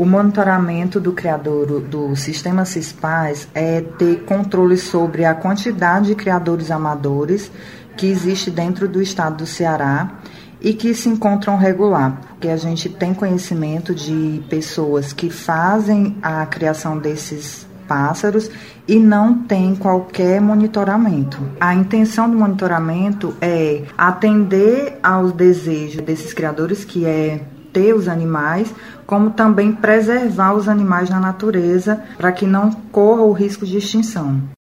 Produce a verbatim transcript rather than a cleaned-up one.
O monitoramento do criadouro do sistema CISPAS é ter controle sobre a quantidade de criadores amadores que existe dentro do estado do Ceará e que se encontram regular, porque a gente tem conhecimento de pessoas que fazem a criação desses pássaros e não tem qualquer monitoramento. A intenção do monitoramento é atender aos desejos desses criadores, que é ter os animais, como também preservar os animais na natureza para que não corra o risco de extinção.